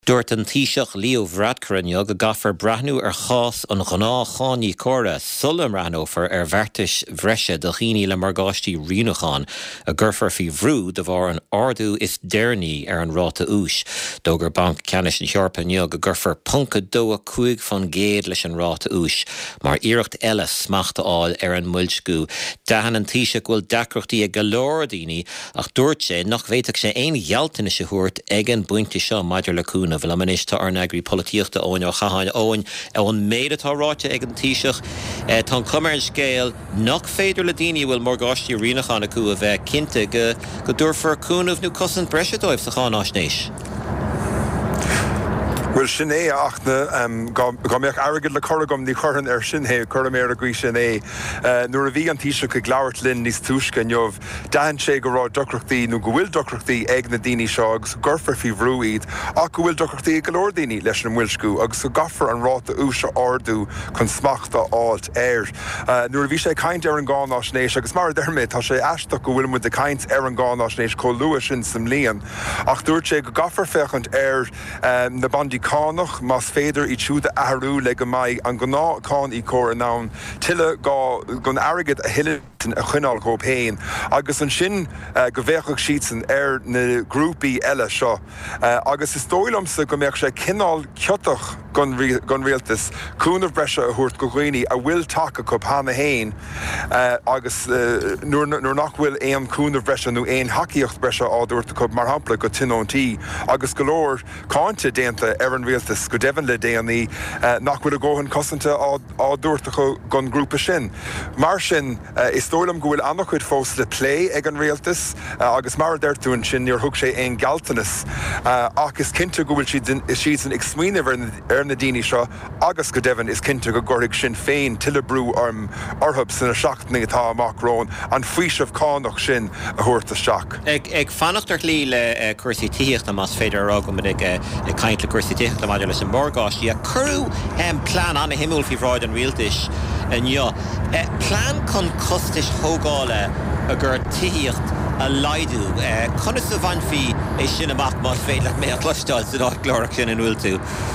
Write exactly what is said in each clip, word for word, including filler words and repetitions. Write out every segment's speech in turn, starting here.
Dúirt an Taoiseach Leo Varadkar go gafar brathnú ar chás an gná chánaí córa sulam ranófar ar bhartais bhreise do chiní le margáistí riúnachán a ggurfar fi bhrú de bhar an ardú is déirní ar an ráta ús. Dógur banc ceannis an Seorpa go ggurfar punca dó a cuaig fan géad leis an ráta ús, mar iirecht eile smachta áil ar an muilscú. Dahan an Taoiseach bhfuil dacrochtaí ag galóir daoine ach dúirt sé nach bhéiteach sé aon ghealtaine sé thuairt ag an buinte seo maidir le cúna bhfuil am inis tá ar neagrí polítíochta óin ó chaáin óin ón méad atá ráite ag an Taoiseach tá cumar an scéal nach féidir le daoine bhfuil margáistí riúnachán acu a bheith cinnte go go dúrfar cúnamh nó cosant breise dóibh sa chánáisnéis. Well, sinné achna um, gomeach agad le choragam ní choran ar sinné choraméir a grí sinné nuair a bhí an Taoiseach ag leabhart linn níos túisce neomh dahan sé go rá docrochtaí nó go bhfuil docrochtaí ag na daoine seo agus gurfar fi bhrú iad ach go bhfuil docrochtaí ag golóir daoine leis an mhuilscú agus go gafar an ráta ús ardú chun smachta áilt air. Nuair a bhí sé caint ar an gánáisnéis agus mar dermid tá sé eisteach go bhfuil mu de caint ar an gánáisnéis có luas sin sam líon ach dúirt sé go gafar fechant ar um, na bandí Cánach mas féidir I siúda ahrú le go mai an gná cán I cór nán tiile gá gon agad a hiile a chuinál go péin agus an sin uh, go bhéachach sísan ar na grúpaí eile seo uh, agus is dóilamsa go mbeadh sé cinál ceotach gon rialtas cúnamh breise a thuairt go ghaoine a bhfuil take go pána héin uh, agus uh, nuair nach bhfuil éon cúnamh breise nó éon haíocht breise á dúirta go mar hampla go tinóntaí agus go leor cáinte déanta ar an rialtas go deimhin le déanaí uh, nach bhfuil a ggóhann cosanta á dúirta gon grúpa sin. Mar sin uh, is dóilam go bhfuil annach chuid fós le plé ag an rialtas uh, agus mar deirtún sin níor thug sé éon galtanas uh, ach is cinnte go bhfuil siad an ag smaoinemh ar na daoine seo agus go deimhin is cinnte go gcuirigh sin féin tuile brú arm orthab sanna seachtaí atá amach rón an faoisemh cánach sin a thuairt isteach. Ag ag fannachtart lí le cuasaí tíochta mas féidir ará go ag ag caint le cuasaí tíochta maidir leis an margáistí a curú um, plán anna himúil fi bhráid an rialtais an jo. Uh, plán chun costais thógála a gur tíocht a laidú. Uh, Conas a bhain fi é sin amach mar féin le mé a cloisteáil sa dá glórach sin an bhfuil tú.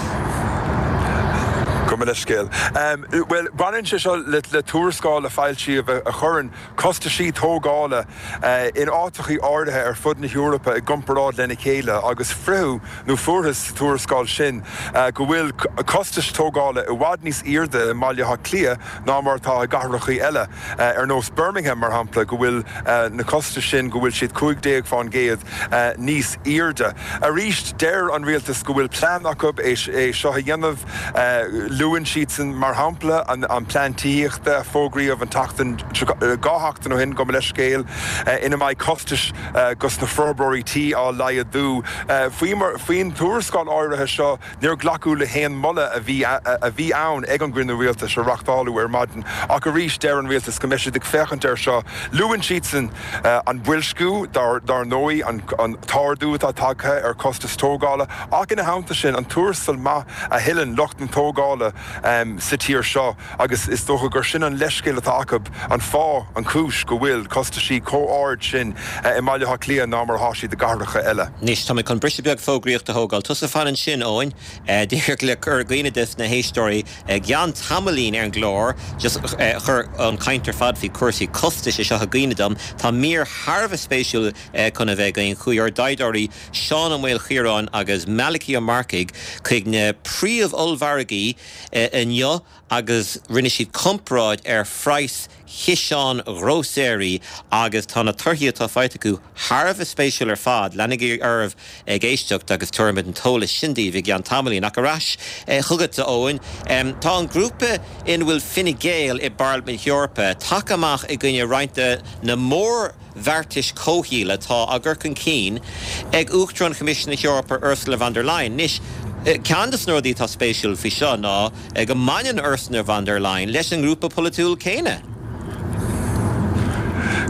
Come scale. Um, well, Brannin se le le túrascáil a fáiltí a churann costa sí tógála uh, in átachaí áirithe ar fud na Eorpa I gcomparáid lena chéile agus friú nó fuarthas túrascáil sin uh, go bhfuil costas tógála I bhfad níos irde maileatha clia ná martá a garrachaí eile uh, ar nós Birmingham mar hampla go bhfuil uh, na costas sin go bhfuil siad cúig déag fáin géad uh, níos irde. A ríist déir an rialtas go bhfuil plán acu é seo a dhéanamh uh, Luan síitsan mar hampla an, an plantíochta fógraíomh an tachtan gáthachtan ó hin go le scéal uh, ina mai costas uh, gus na February tí á laiadú. Uh, Faoin túrascáil áirithe seo níor ghlacu le héan mulle a bhí a bhí ann ag an grinú rialtas a reachtáú ar maidin ach go ríist déir an rialtas go meisiad ag fechant ar seo. Luan síitsan uh, an bhuilscú dar, dar nóí an, an tárdú atá tagtha ar costas tógála ach ina hamta sin an túrasal ma a hiilean locht an tógála Um, sa tír seo agus is dócha gur sin an leiscéil atá acu an fá an cúis go bhfuil costa sí cóáid sin uh, I maileatha clia ná mar háisí de garracha eile. Nis tá chun briste beag fógraíocht a thógáil tus a fan sin óin dír le chur gcuine na héistóí Gian Tamalín ar an glór just uh, chur an caintar fad hí cuasaí costais is seo a gcuinedam tá mír Harbh spéisiúil uh, chun a bheith on chuir daidirí Seán an bhfuil chiarán agus Malachi a Marcaig chuig na príomh olmhargaí uh, in jo agus rinne siad compráid ar phrais Hisán Roséirí agus tána turthaí atá feite acu Harbh spéisiúil ar fad lenig arbh ag éisteacht agus tuairimid an tóla sindí bhí Gian Tamalín ach arás chugad a óin tá an grúpa in bhfuil Fine Gael I Barlman Eorpa take amach I gcuine roinnte na mór Vertis cóhíle tá a ggurcan cín ag uachtarán Commissioner Eorpa Ursula von der Leyen. Nis Candace nóirí tá spéisiúil fi seo ná ag go maineann Ursula von der Leyen leis an grúpa polúil céine.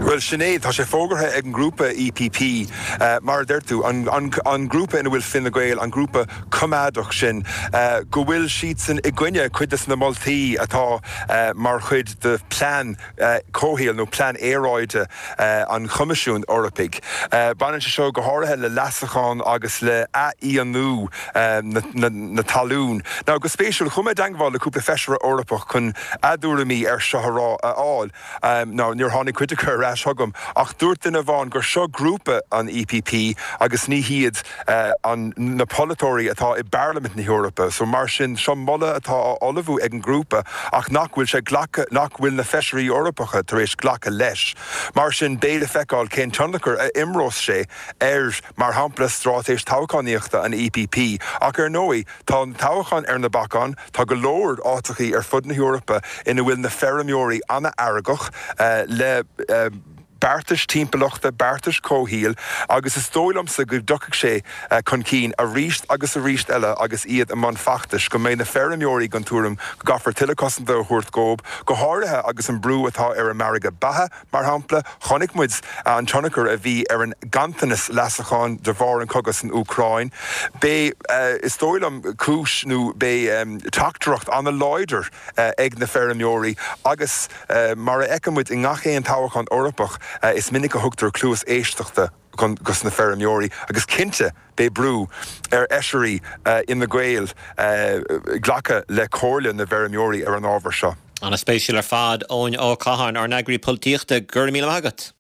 Well sinné tá sé fógartha ag an grúpa E P P uh, mar d'irtú an, an, an grúpa ina bhfuil Fine Gael an grúpa cumádach sin uh, go bhfuil siad san i gcuine chuidas na moltaí atá uh, mar chuid de plán uh, cóhéal nó plán éráide uh, an Chumaisiún Eorpaig. Uh, Banan se seo go háirithe le lasachán agus le a íonú uh, na, na, na talún. Now go spéisiúil chuma dangháil le cúpla feisire Eorpach chun adúramí ar seorá a áil. Um, now níor tháinig cuideachar rás thugam ach dúirt duine bháin gur seo grúpa an E P P agus ní hiad uh, an na polatóirí atá i Parliament na Eorpa. So mar sin seo molla atá olahú ag an grúpa ach nach bhfuil sé ghlacha nach bhfuil na feisirí Eorpacha tar éis ghlacha leis. Mar sin béle feicáil cén tionachar a imrós sé ar mar hampla strátéis táchaíochta an E P P ach ar nói tá an táchan ar na bacán tá go leor átachaí ar fud na Eorpa ina bhfuil na ferramóirí anna airgach uh, le uh, Bartas timpachta Bartas cóhíal agus is tóilmsa go ducaigh sé uh, chun cín a ríist agus a ríist eile agus iad a man fachtas go mé na ferramóirí gan túram go gafar tilecosan do chuirt gób go háirithe agus an brú atá ar an marga bathe mar hampla chonig muid uh, an tionachar a bhí ar an gantanas lasachán de bhar an cogus an Ucrain. Bé uh, is tóilm cúis nó bé um, tactaracht an a leidir uh, ag na ferramóirí agus uh, mar a eicemid i ngachéon táhachan Eorpach Uh, is minic a thugtar clúas éisteachta gus na ferramóirí agus cinnte bé brú ar eisirí uh, in na Gael uh, ghlacha le cóirle na ferramóirí ar an ábhar seo. An a spéisiúil ar fad óin ó Cathain ar neagraí políochta gur míle agat.